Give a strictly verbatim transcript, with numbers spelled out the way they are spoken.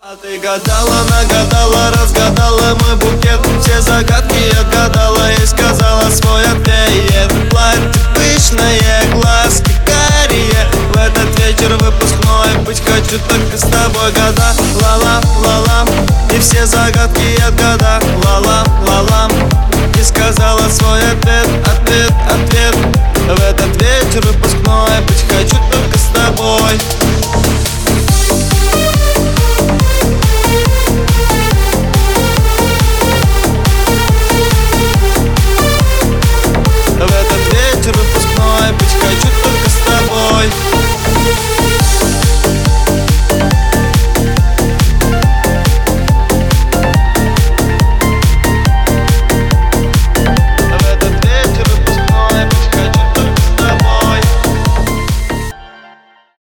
А ты гадала, нагадала, разгадала мой букет. Все загадки отгадала и сказала свой ответ. Платье пышное, глазки карие. В этот вечер выпускной быть хочу только с тобой. Года, ла-ла, ла-ла, и все загадки отгадала. Ла-ла, ла-ла, и сказала свой ответ, ответ, ответ. В этот вечер выпускной быть хочу только с тобой.